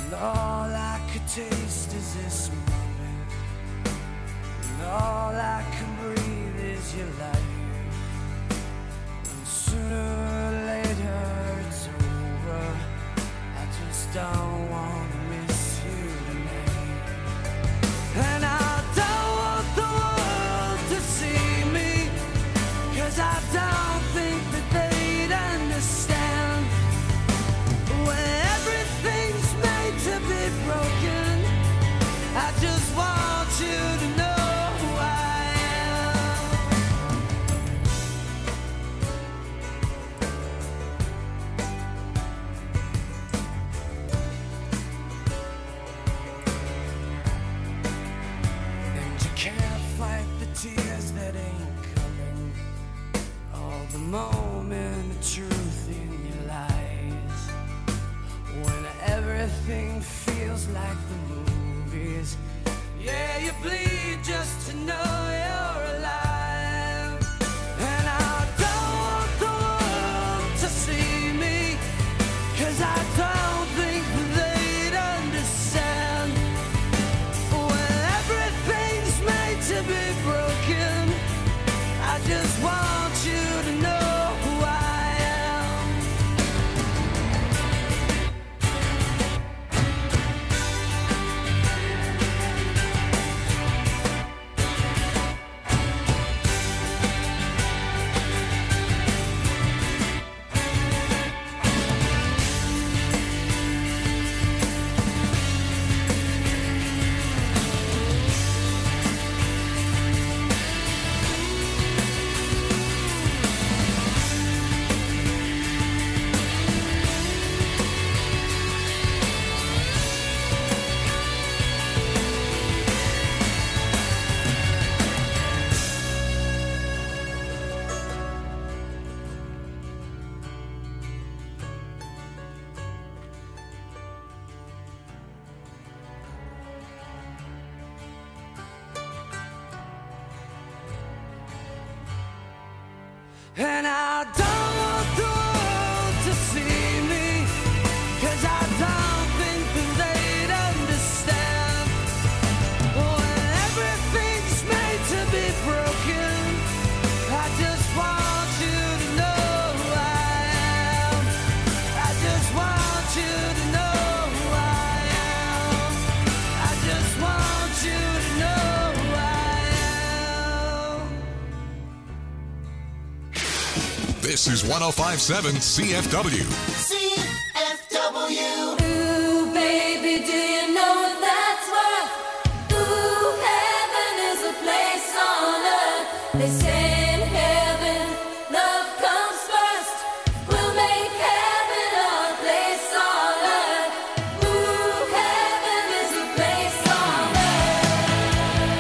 And all I could taste is this moment, and all I can breathe is your light. And sooner or later it's over. I just don't want to miss you tonight. And I don't want the world to see me, 'cause I don't think that they'd understand. When everything's made to be broken, I just want you to know who I am. And you can't fight the tears that ain't coming, all the moment of truth in your lies. When everything feels like the movies, yeah, you bleed just to know you're alive. And I don't want the world to see me, 'cause I don't think they'd understand. When everything's made to be broken, I just want you to know who I am. And I don't want the world to see me, 'cause I don't think that they'd understand. When everything's made to be broken, I just want you to know who I am. I just want you to know who I am. I just want you to know who I am. This is 105.7 CFW. CFW. Ooh, baby, do you know that's worth? Ooh, heaven is a place on earth. They say in heaven, love comes first. We'll make heaven our place on earth. Ooh, heaven is a place on earth.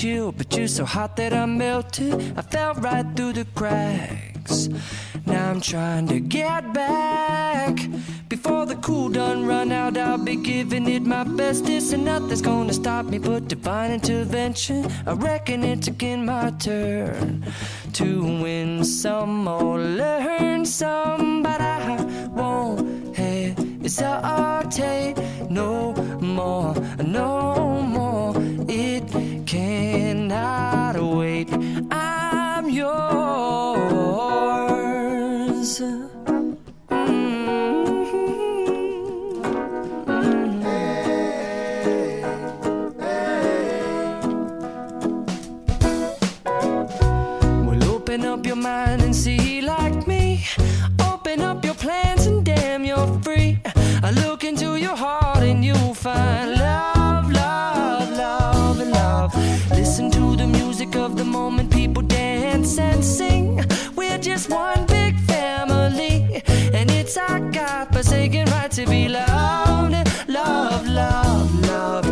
chill, but you're so hot that I melted. I fell right through the cracks. Now I'm trying to get back. Before the cool done run out, I'll be giving it my bestest, and nothing's gonna stop me but divine intervention. I reckon it's again my turn to win some or learn some, but I won't hesitate no more, no more. It cannot wait. I'm yours. Open up your mind and see like me. Open up your plans and damn, you're free. I look into your heart and you'll find love, love, love, and love. Listen to the music of the moment, people dance and sing. We're just one big family, and it's our God-forsaken right to be loved. Love, love, love,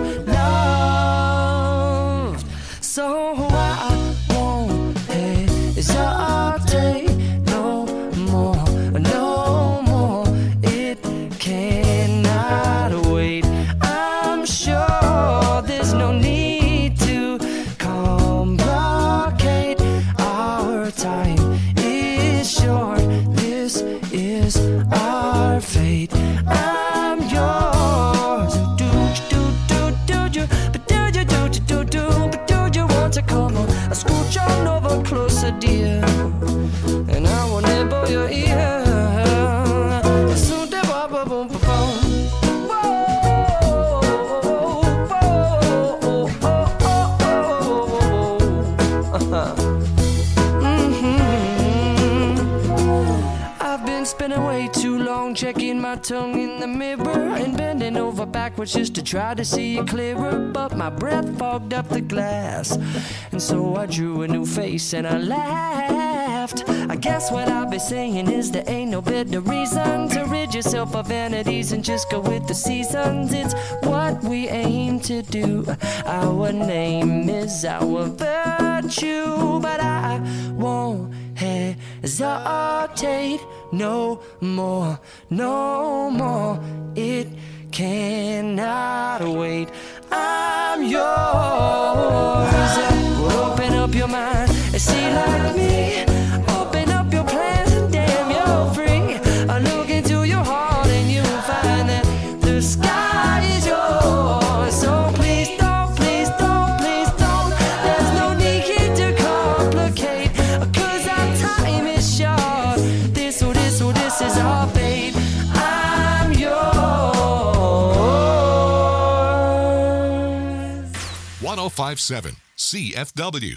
love. So I won't hesitate no more, no more. It cannot wait. I'm sure there's no need to complicate. Our time is short. This is our fate. I'm yours. Do you, but do you, but do you want to come on? I scooch on over closer, dear, and I will nibble your ear. I've been spinning way too long, checking my tongue in the mirror and bending over backwards just to try to see it clearer, but my breath fogged up the glass, and so I drew a new face and I laughed. I guess what I'll be saying is there ain't no better reason to rid yourself of vanities and just go with the seasons. It's what we aim to do. Our name is our virtue, but I won't hesitate no more, no more. It cannot wait. I'm yours. Well, open up your mind and see like me. Open up your plans and damn, you're free. I look into your heart and you'll find that the sky is yours. So please don't, please don't, please don't. There's no need here to complicate, 'cause our time is short. This is our fate. I'm yours. 1057 CFW.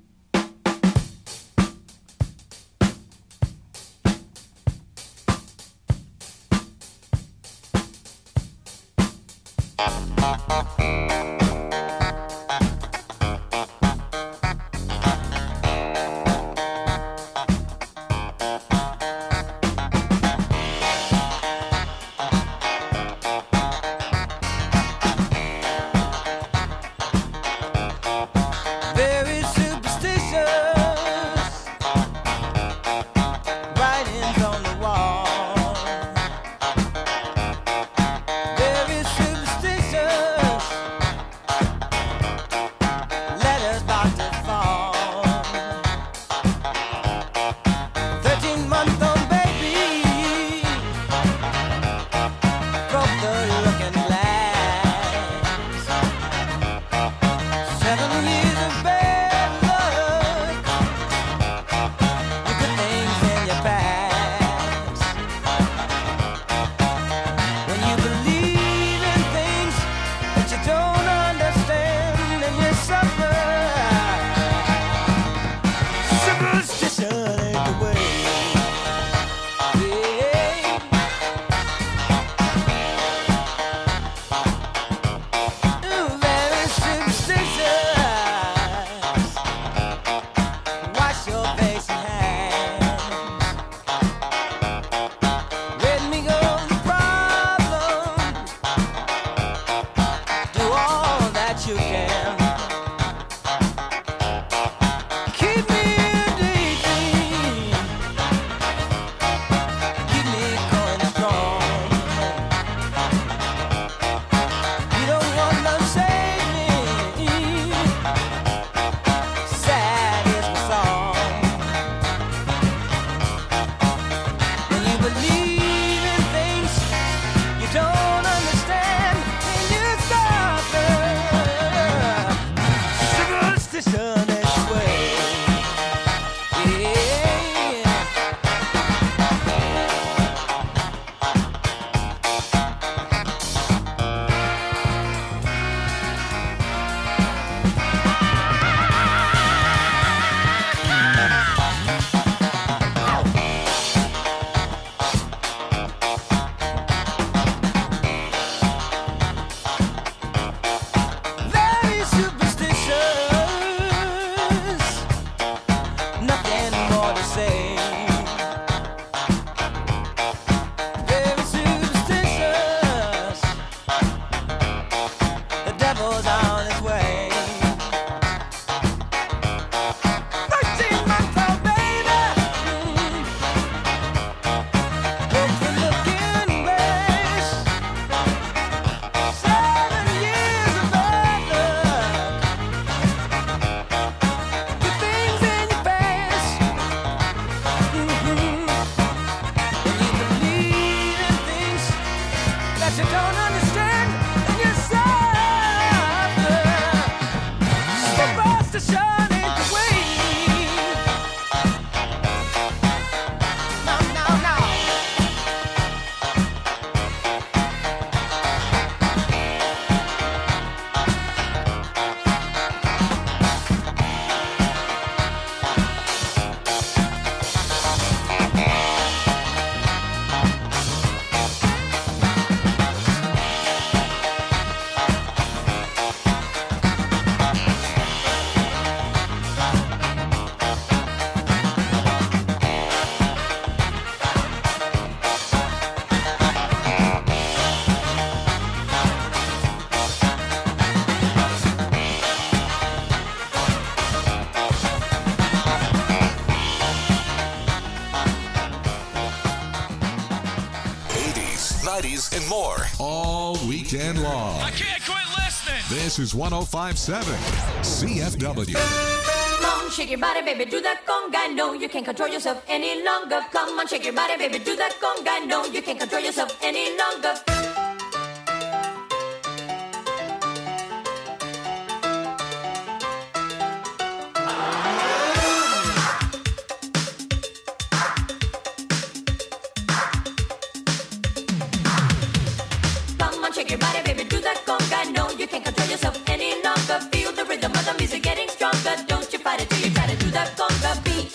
Very superstitious writings on the wall. Very superstitious Fridays, and more. All weekend long. I can't quit listening. This is 105.7 CFW. Come on, shake your body, baby, do that conga. No, you can't control yourself any longer. Come on, shake your body, baby, do that conga. No, you can't control yourself any longer. Come on, shake your body, baby, do that conga. No, you can't control yourself any longer. Feel the rhythm of the music getting stronger. Don't you fight it till you try to do that conga beat.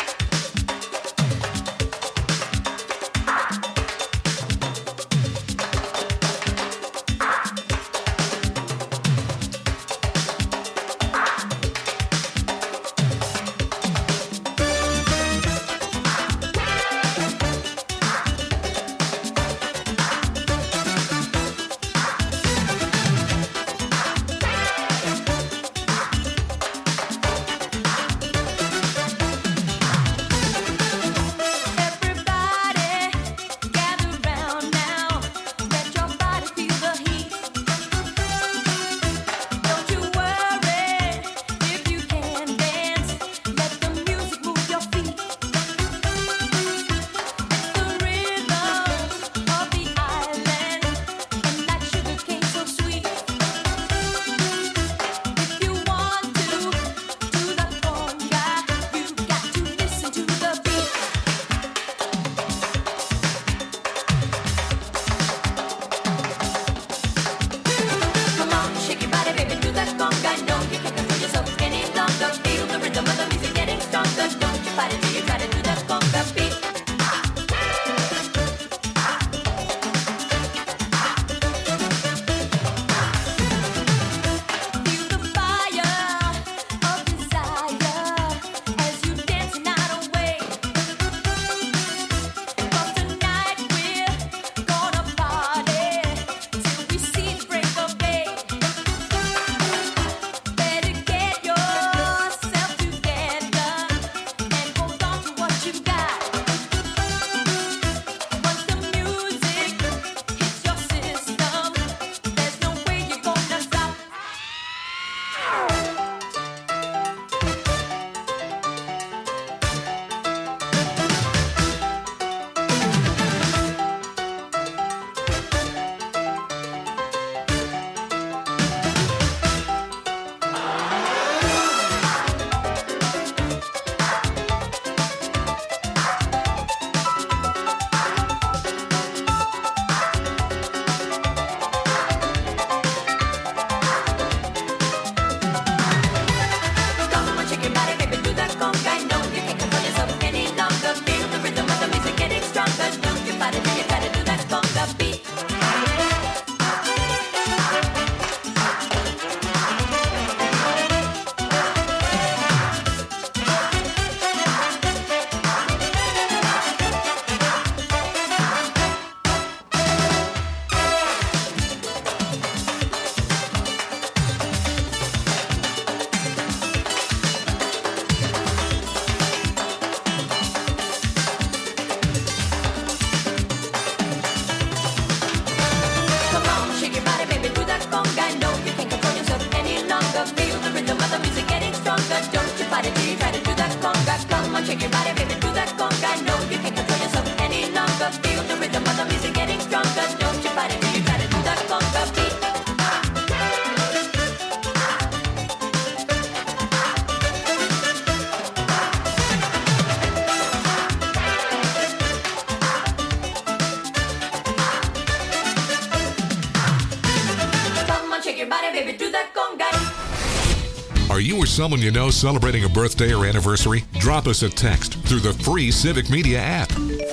Are you or someone you know celebrating a birthday or anniversary? Drop us a text through the free Civic Media app.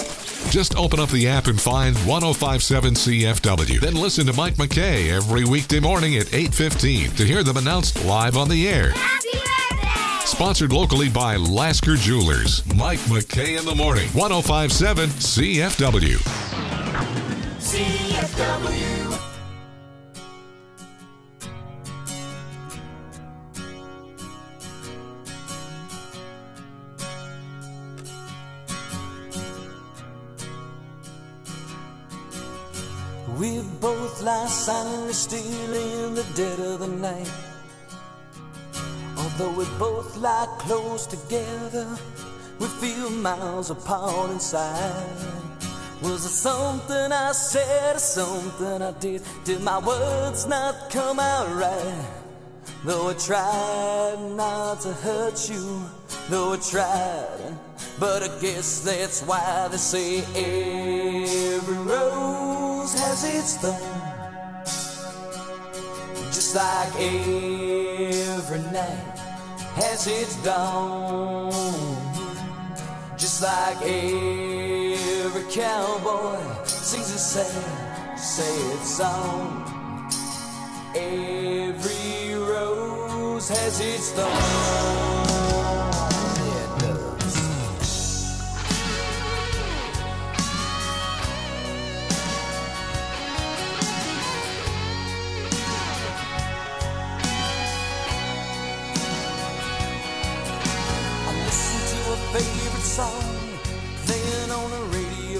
Just open up the app and find 105.7 CFW. Then listen to Mike McKay every weekday morning at 8:15 to hear them announced live on the air. Happy birthday! Sponsored locally by Lasker Jewelers. Mike McKay in the morning. 105.7 CFW. CFW. We both lie silently still in the dead of the night. Although we both lie close together, we feel miles apart inside. Was it something I said or something I did? Did my words not come out right? Though I tried not to hurt you, though I tried, but I guess that's why they say every rose has its thorn. Just like every night has its dawn. Just like every cowboy sings a sad, sad song. Every rose has its thorn. Yeah, it does. I listen to a favorite song playing on the radio.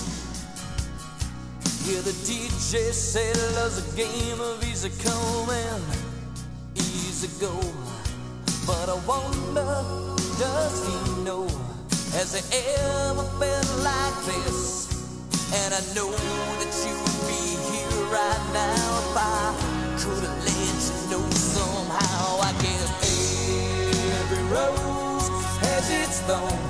Yeah, the DJ said love's a game of easy come and easy go. But I wonder, does he know? Has he ever felt like this? And I know that you would be here right now if I could have let you know somehow. I guess every rose has its thorn.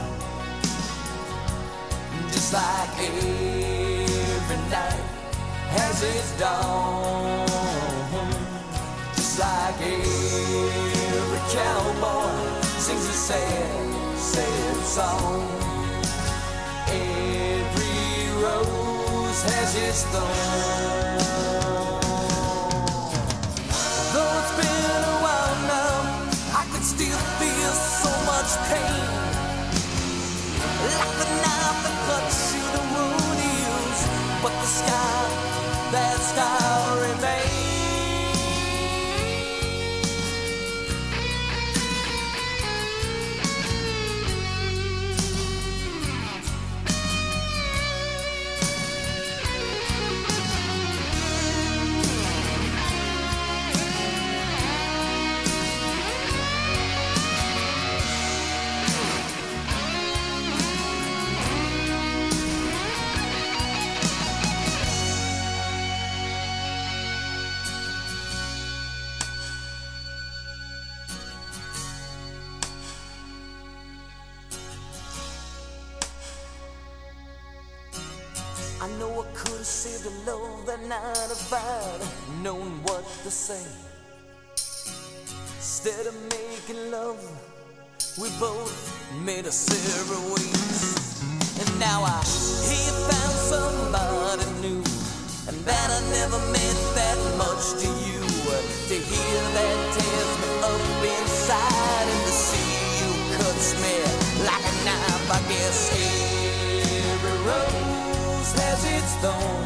Just like every night has its dawn. Just like every cowboy sings a sad, sad song. Every rose has its thorn. Though it's been a while now, I can still feel so much pain. Like the knife that cuts you, the wound heals, but the scar, that scar remains. I know I could have saved the love that night if I'd known what to say. Instead of making love, we both made us separate ways. And now I hear you found somebody new, and that I never meant that much to you. To hear that tears me up inside, and to see you cuts me like a knife. I guess every rose has its thorn.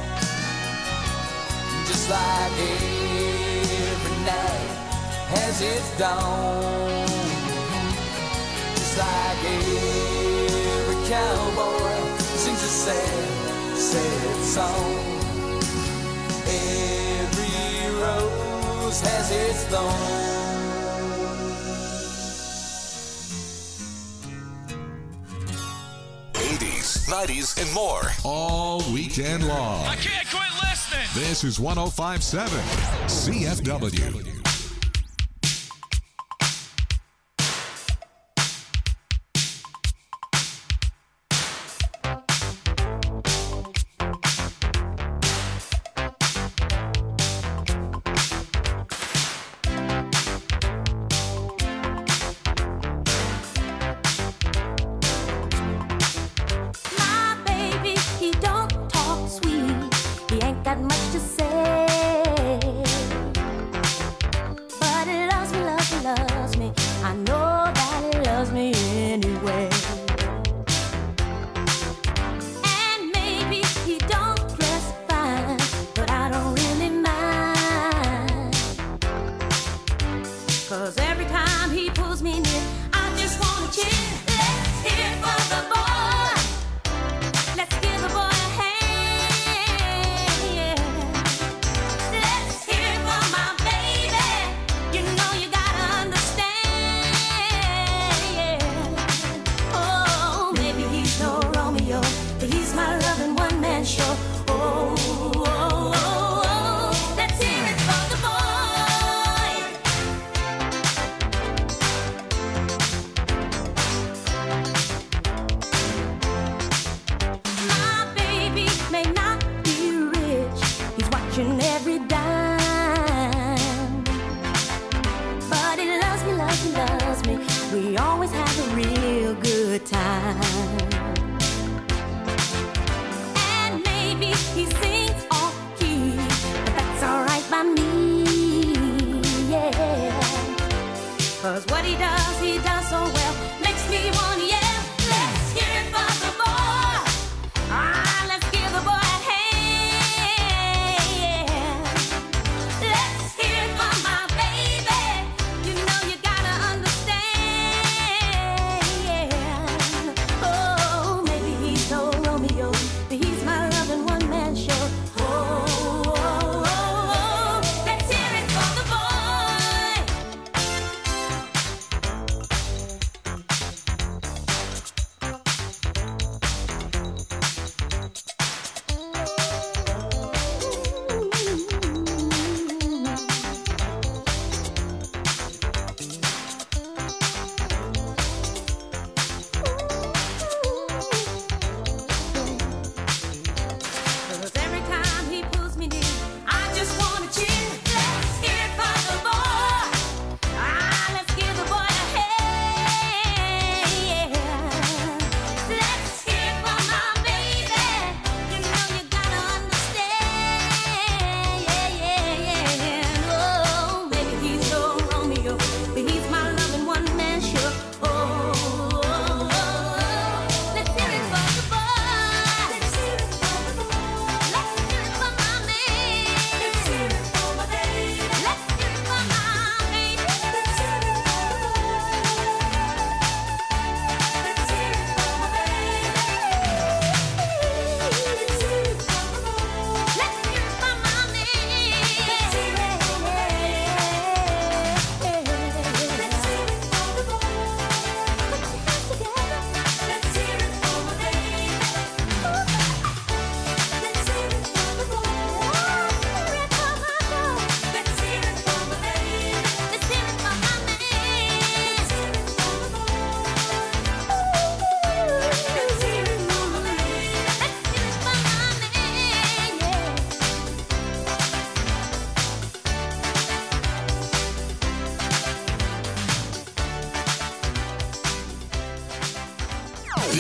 Just like every night has its dawn. Just like every cowboy sings a sad, sad song. Every rose has its thorn. 90s, and more. All weekend long. I can't quit listening. This is 105.7 CFW. He ain't got much to say.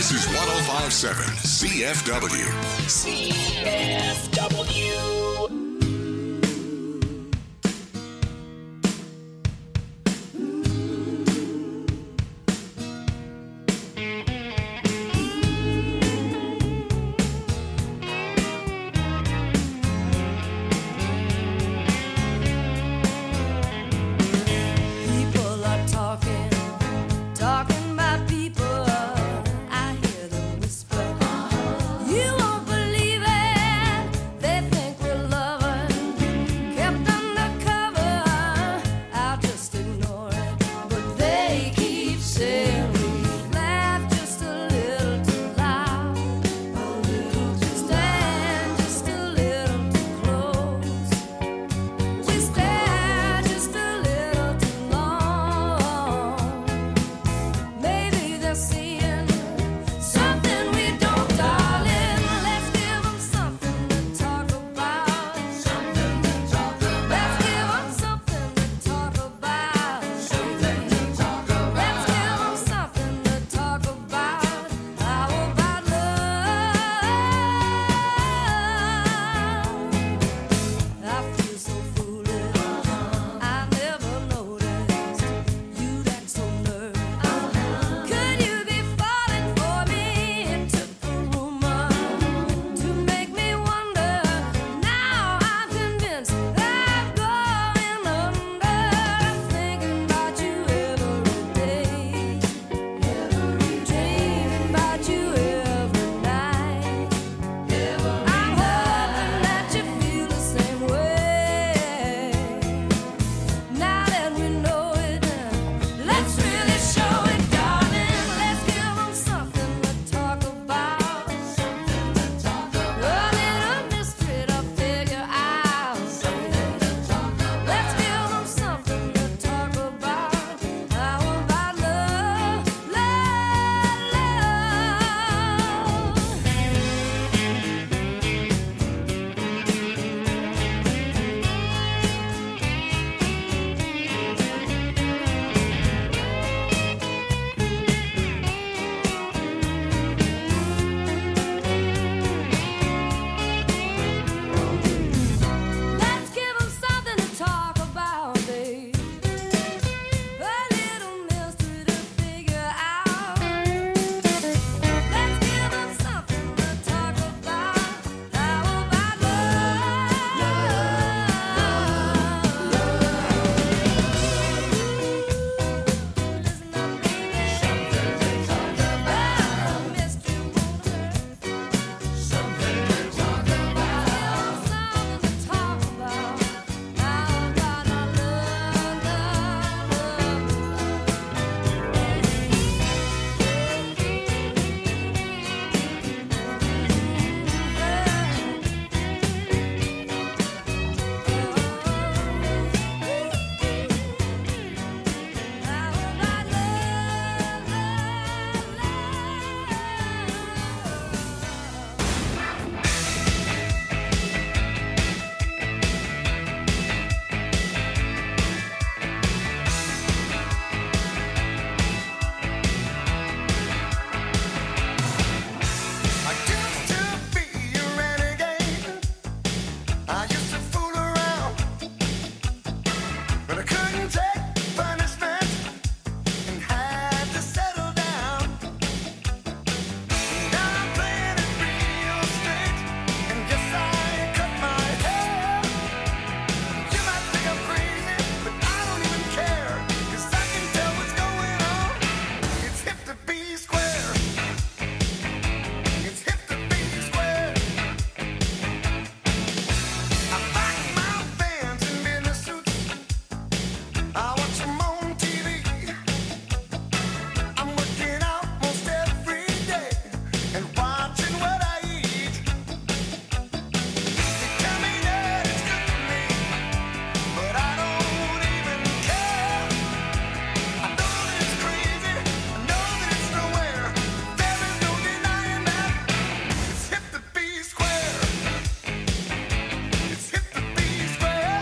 This is 1057 CFW. CFW. People are talking about people. I hear them whisper. You won't believe it. They think we're lovers, kept undercover. I'll just ignore it, but they keep saying we laugh just a little too loud, stand just a little too close. We stare just a little too long. Maybe they're seeing something we don't, darling. Let's give them something to talk about. Something to talk about. Let's give them something to talk about. Something to talk about. Let's give them something to talk about. How about love? I feel so foolish. I never noticed you'd act so nervous. Could you be falling for me? It took a rumor to make me wonder. Now I'm convinced I'm going under. I'm thinking about you every day, dreaming about you every night. I'm hoping that you feel the same way. Now that we know it, let's really show it, darling. Let's give them something to talk about. Something to talk about. A little mystery to figure out. Something to talk about. Let's give them something to talk about. How about love, love, Let's give them something to talk about, babe. A little mystery to figure out. Let's give them something to talk about. How about love? Listen up, baby. Something to talk about. Mystery won't hurt. Something to talk about. Something to talk about. How about our I used to be a renegade. I used to fool around, but I couldn't take punishment and had to settle down. Now I'm playing it real straight, and yes, I cut my hair. You might think I'm crazy, but I don't even care, 'cause I can tell what's going on. It's hip to be square. It's hip to be square. I back my fans in business suits. I watch them on TV. I'm working out most every day and watching what I eat. They tell me that it's good for me, but I don't even care. I know that it's crazy. I know that it's nowhere. There is no denying that. It's hip to be square. It's hip to be square.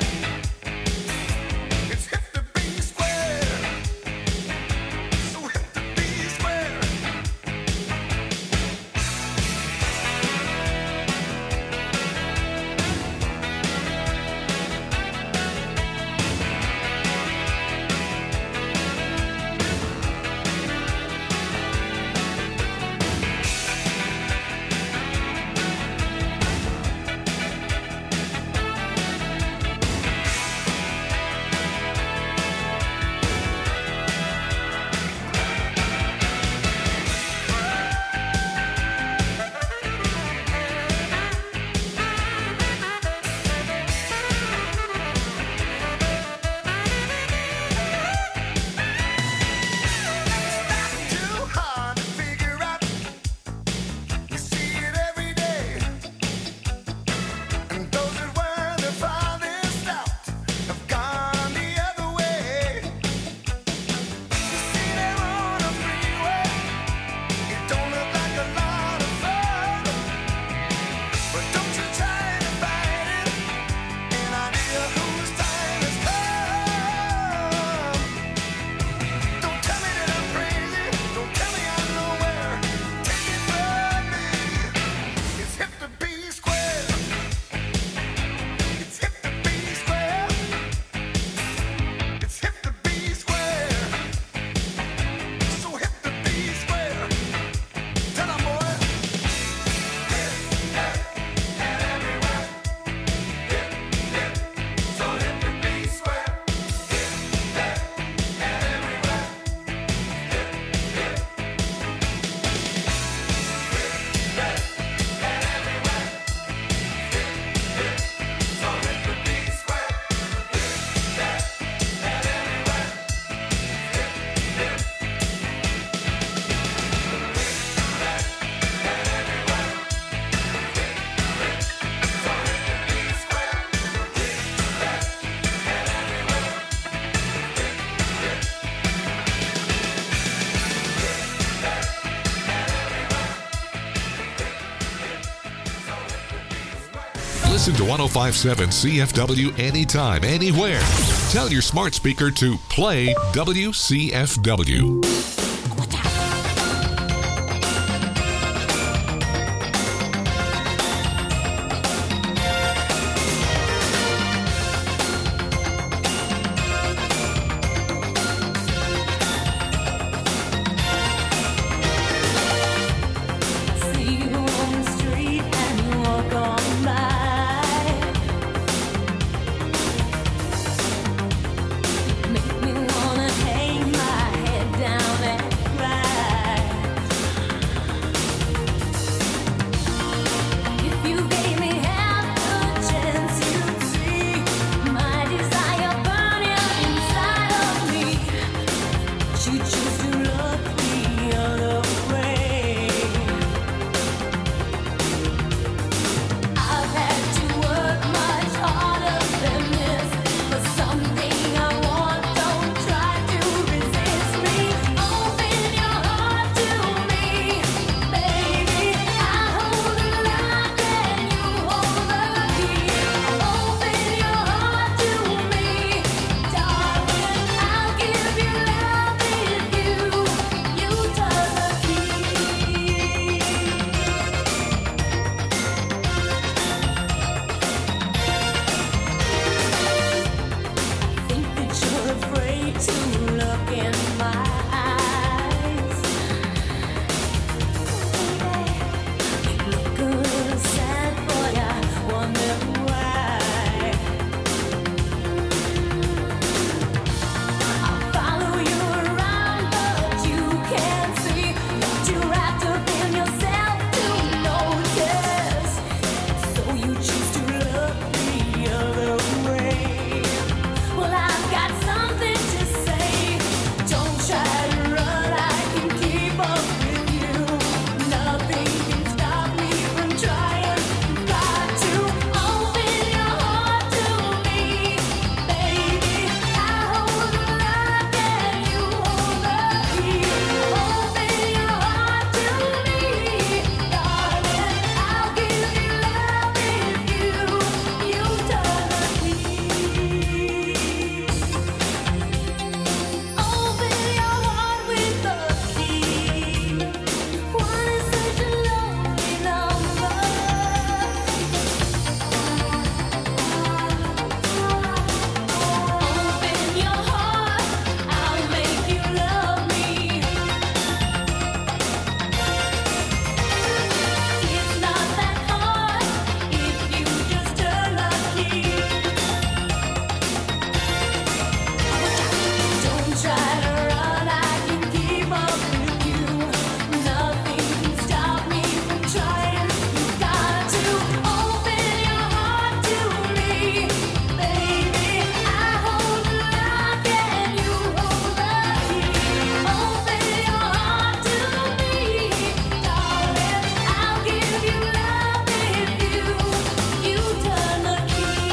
It's hip to be square. So hip to be square. Listen to 105.7 CFW anytime, anywhere. Tell your smart speaker to play WCFW. See you on the street and you walk on by. Make me wanna hang my head down and cry. If you gave me half a chance, you'd see my desire burning inside of me. But you choose to look the other way. I've had to work much harder than this for something I want. Don't try to resist me. Open your heart to me, baby. I hold the lock and you hold the key. Open your heart to me, darling. I'll give you love if you turn the key. Think that you're afraid to look in my eyes. You look a little sad, boy. I wonder why. I'll follow you around, but you can't see. You're too wrapped up in yourself to notice. So you choose to look the other way. Well, I've got something to say. Don't try to run, I can keep up with you. Nothing can stop me from trying. Got to open your heart to me, baby. I hold the lock and you hold the key. Open your heart to me, darling. I'll give you love if you turn the key. Open your heart with the key. One is such a lonely number. Open your heart, I'll make you love me. It's not that hard if you just turn the key. Don't try to run, I can keep up with you. Nothing can stop me from trying. You got to open your heart to me, baby. I hold the lock and you hold the key. Open your heart to me, darling. I'll give you love if you turn the key.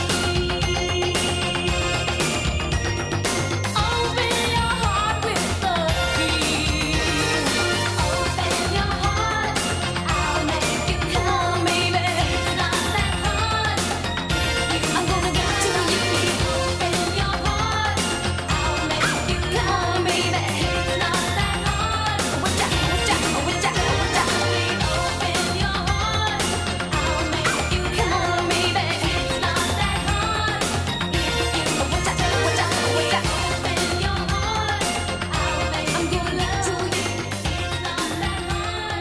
Open your heart with the key. Open your heart, I'll make you come, baby. It's not that hard. I'm gonna get to you. Open your heart, I'll make you come, baby. It's not that hard. Open your heart, I'll make you come, baby. It's not that hard. I'm gonna let to you. It's not that hard.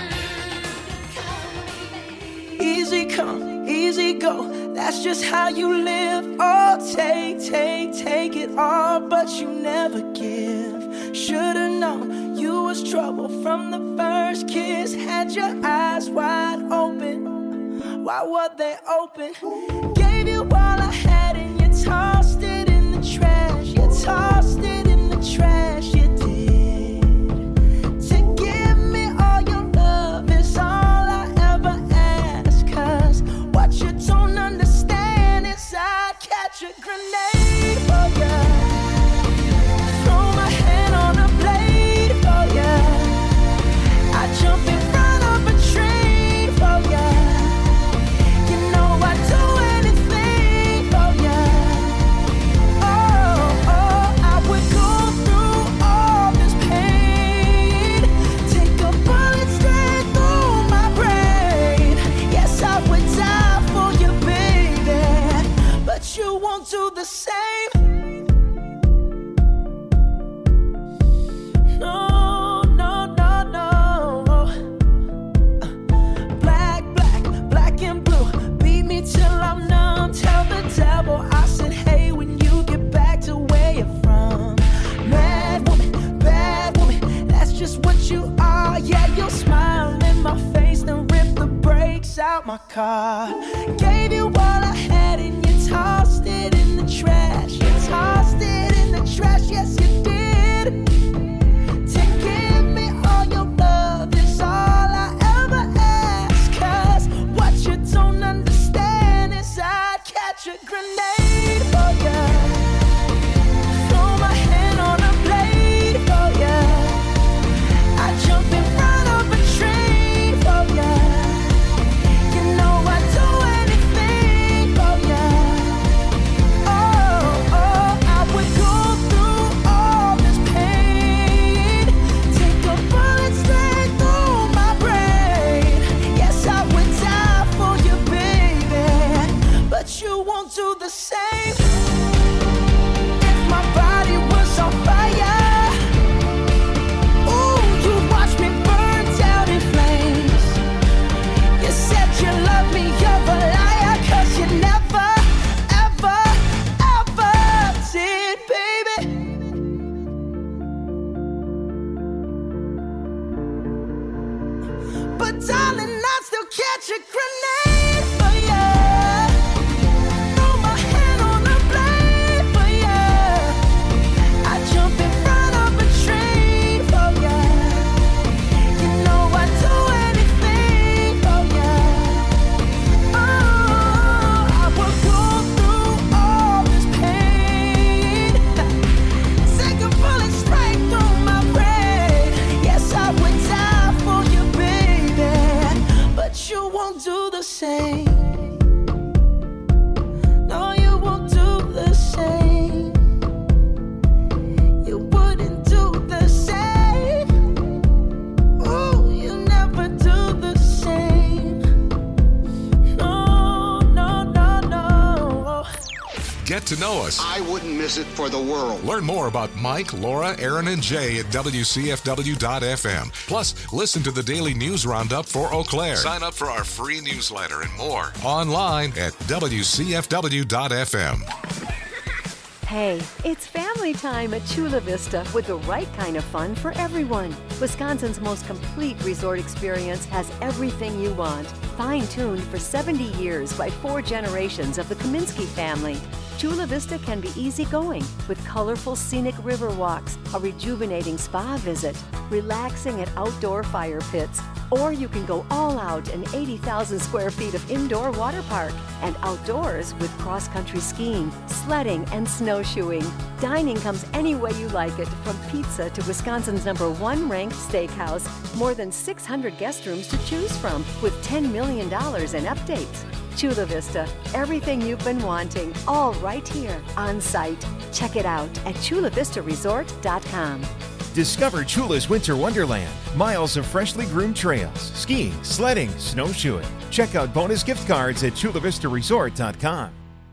Easy come, easy go. That's just how you live. Oh, take it all, but you never give. Should've known you was trouble from the first kiss. Had your eyes wide open. Why were they open? Gave you all I had and you tossed it in the trash. You tossed it in the trash. You did. To give me all your love is all I ever ask. 'Cause what you don't understand is I'd catch a grenade for ya. Throw my hand on a blade for ya. I jump in front of a train for ya. You know I don't freaks out my car. Gave you all I had and you tossed it in the trash. You tossed it in the trash, yes you did. To give me all your love is all I ever ask. 'Cause what you don't understand is I'd catch a grenade for ya. Throw my hand on a blade for ya. I'd jump in front of a train for ya. You know I'd do anything for ya. Oh, I would go through all this pain. Take a bullet straight through my brain. Yes, I would die for you, baby. But you won't do the same. If my body was on fire, ooh, you watch me burn down in flames. You said you love me, you're a liar, 'cause you never, ever, ever did, baby. But darling, I'd still catch a grenade for ya. Throw my hand on a blade for ya. I'd jump in front of a train for ya. You know I'd do anything for ya. Oh, I would go through all this pain. Take a bullet straight through my brain. Yes, I would die for you, baby. But you won't do the same. No, you won't do the same. You wouldn't do the same. Ooh, you never do the same. No, no, no, no. Get to know us. I wouldn't miss it for the world. Learn more about Mike, Laura, Aaron, and Jay at WCFW.FM. Plus, listen to the daily news roundup for Eau Claire. Sign up for our free newsletter and more online at WCFW.FM. Hey, it's family time at Chula Vista with the right kind of fun for everyone. Wisconsin's most complete resort experience has everything you want. Fine-tuned for 70 years by 4 generations of the Kaminsky family. Chula Vista can be easygoing with colorful scenic river walks, a rejuvenating spa visit, relaxing at outdoor fire pits, or you can go all out in 80,000 square feet of indoor water park and outdoors with cross-country skiing, sledding, and snowshoeing. Dining comes any way you like it, from pizza to Wisconsin's #1 ranked steakhouse. More than 600 guest rooms to choose from with $10 million in updates. Chula Vista, everything you've been wanting, all right here on site. Check it out at chulavistaresort.com. Discover Chula's Winter Wonderland. Miles of freshly groomed trails, skiing, sledding, snowshoeing. Check out bonus gift cards at chulavistaresort.com.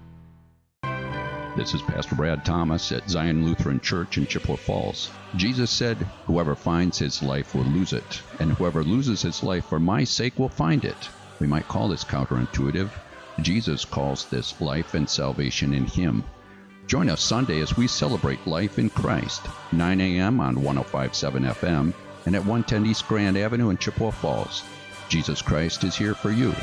This is Pastor Brad Thomas at Zion Lutheran Church in Chippewa Falls. Jesus said, "Whoever finds his life will lose it, and whoever loses his life for my sake will find it." We might call this counterintuitive. Jesus calls this life and salvation in him. Join us Sunday as we celebrate life in Christ, 9 a.m. on 105.7 FM and at 110 East Grand Avenue in Chippewa Falls. Jesus Christ is here for you.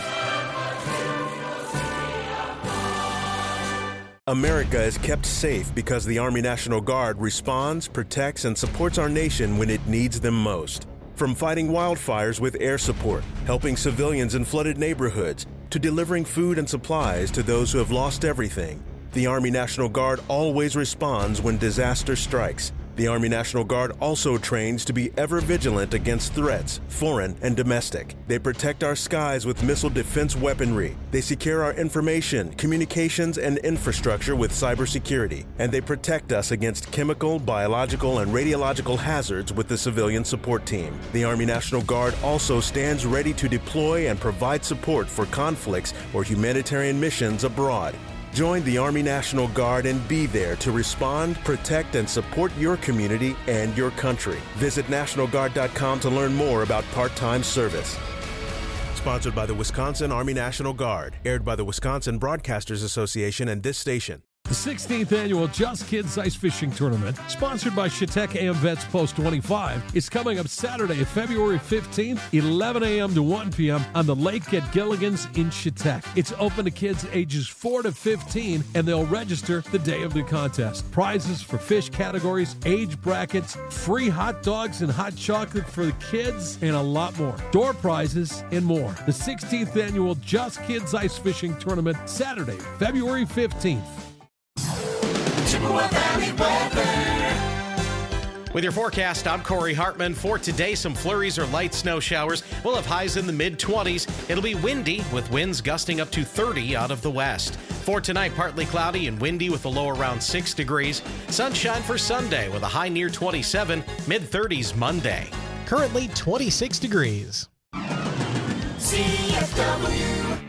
America is kept safe because the Army National Guard responds, protects, and supports our nation when it needs them most. From fighting wildfires with air support, helping civilians in flooded neighborhoods, to delivering food and supplies to those who have lost everything, the Army National Guard always responds when disaster strikes. The Army National Guard also trains to be ever vigilant against threats, foreign and domestic. They protect our skies with missile defense weaponry. They secure our information, communications, and infrastructure with cybersecurity. And they protect us against chemical, biological, and radiological hazards with the civilian support team. The Army National Guard also stands ready to deploy and provide support for conflicts or humanitarian missions abroad. Join the Army National Guard and be there to respond, protect, and support your community and your country. Visit NationalGuard.com to learn more about part-time service. Sponsored by the Wisconsin Army National Guard. Aired by the Wisconsin Broadcasters Association and this station. The 16th annual Just Kids Ice Fishing Tournament, sponsored by Chautauqua AM Vets Post 25, is coming up Saturday, February 15th, 11 a.m. to 1 p.m. on the lake at Gilligan's in Chautauqua. It's open to kids ages 4 to 15, and they'll register the day of the contest. Prizes for fish categories, age brackets, free hot dogs and hot chocolate for the kids, and a lot more. Door prizes and more. The 16th annual Just Kids Ice Fishing Tournament, Saturday, February 15th. With your forecast, I'm Corey Hartman. For today, some flurries or light snow showers. We'll have highs in the mid-20s. It'll be windy with winds gusting up to 30 out of the west. For tonight, partly cloudy and windy with a low around 6 degrees. Sunshine for Sunday with a high near 27, mid-30s Monday. Currently 26 degrees. CFW.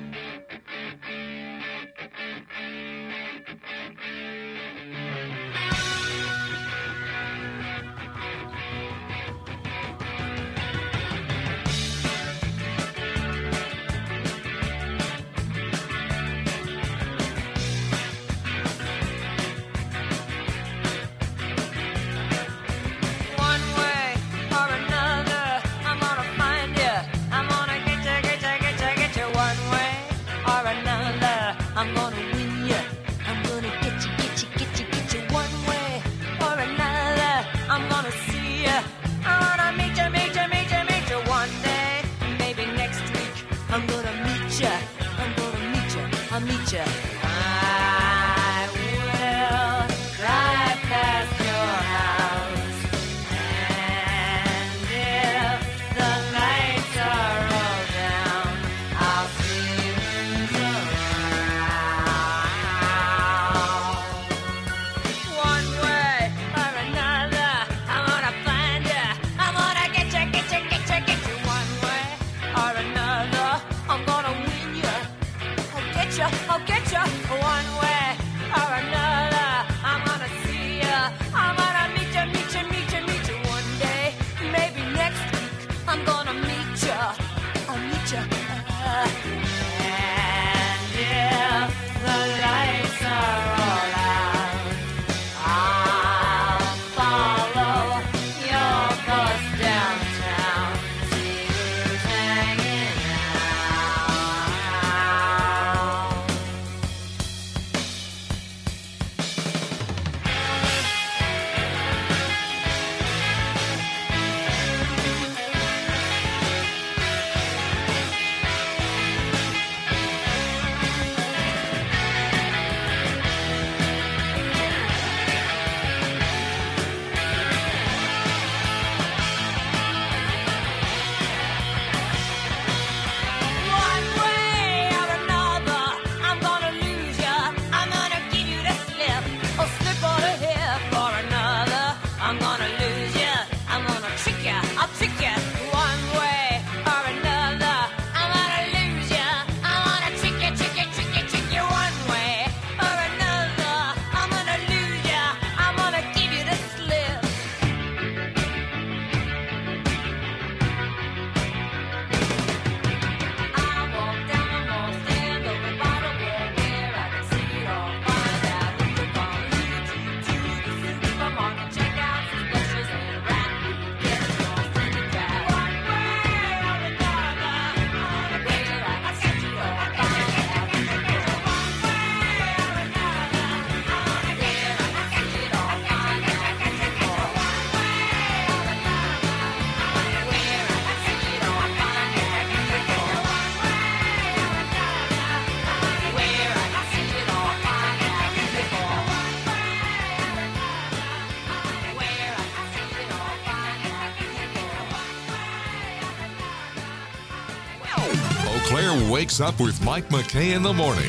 Claire wakes up with Mike McKay in the morning.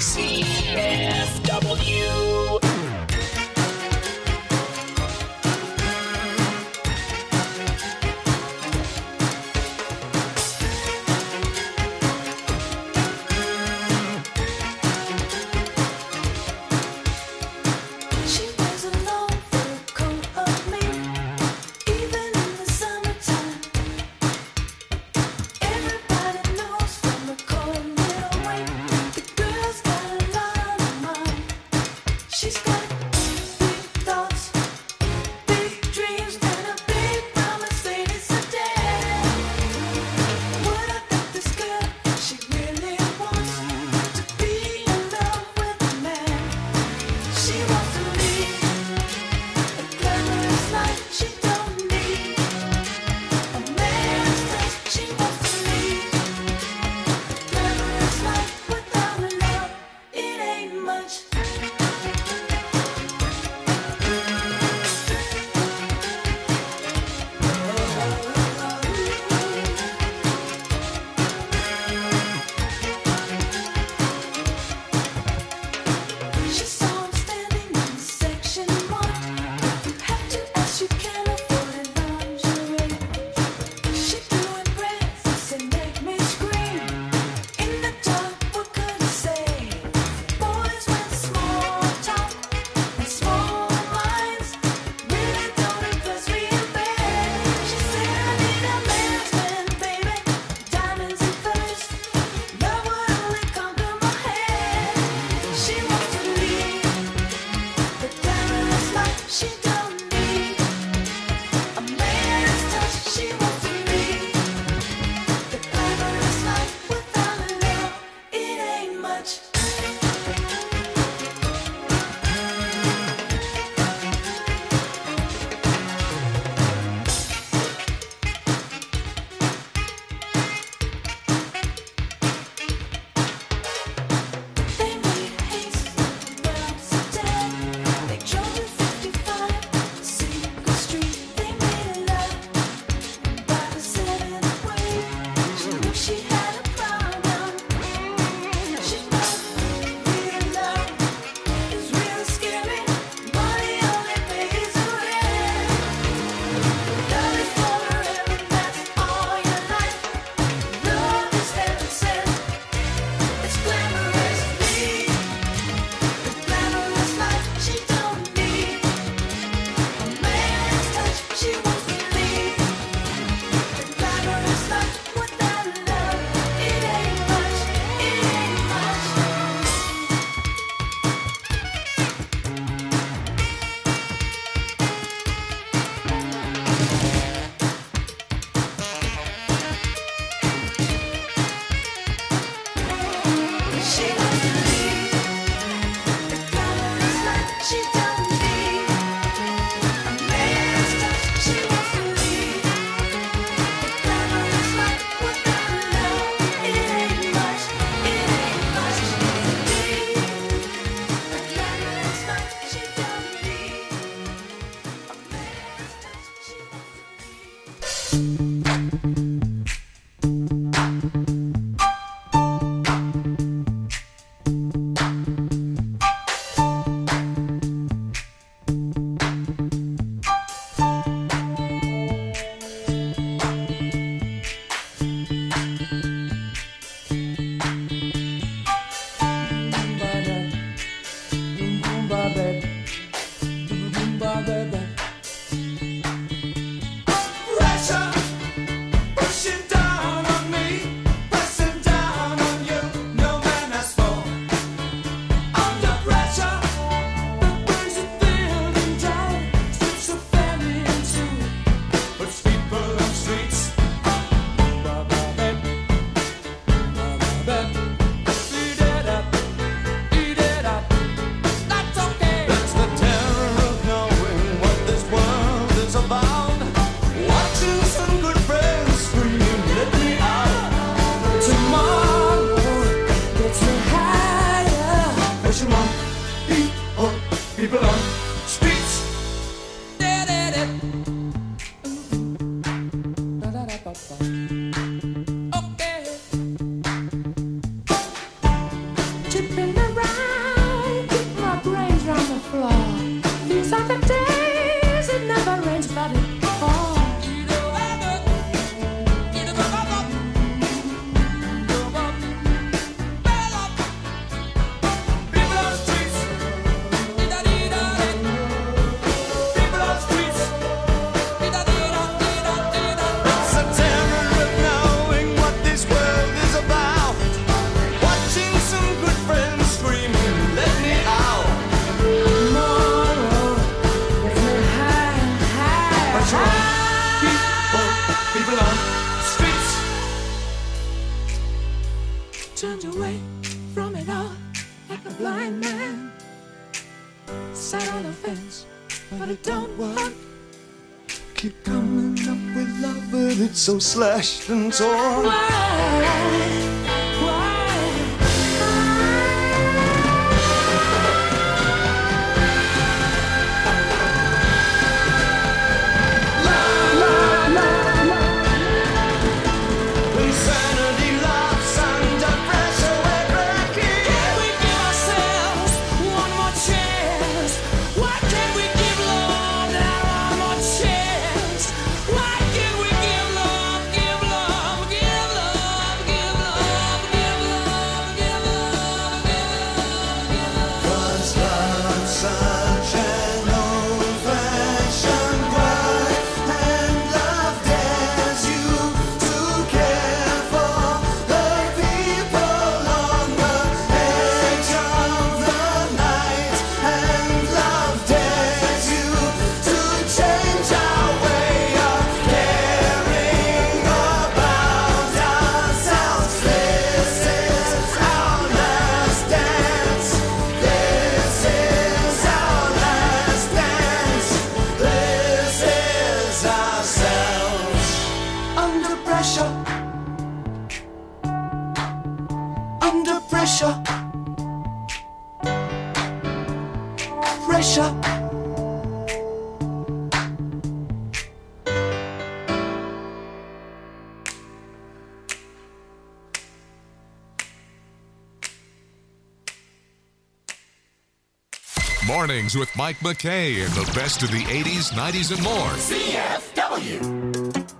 CFW. Everybody knows from the corner little way, the girl's got a lot of mind. from it all like a blind man. Sat on the fence, but it don't work. Keep coming up with love, but it's so slashed and torn. Why? Pressure. Mornings with Mike McKay and the best of the 80s, 90s, and more. CFW.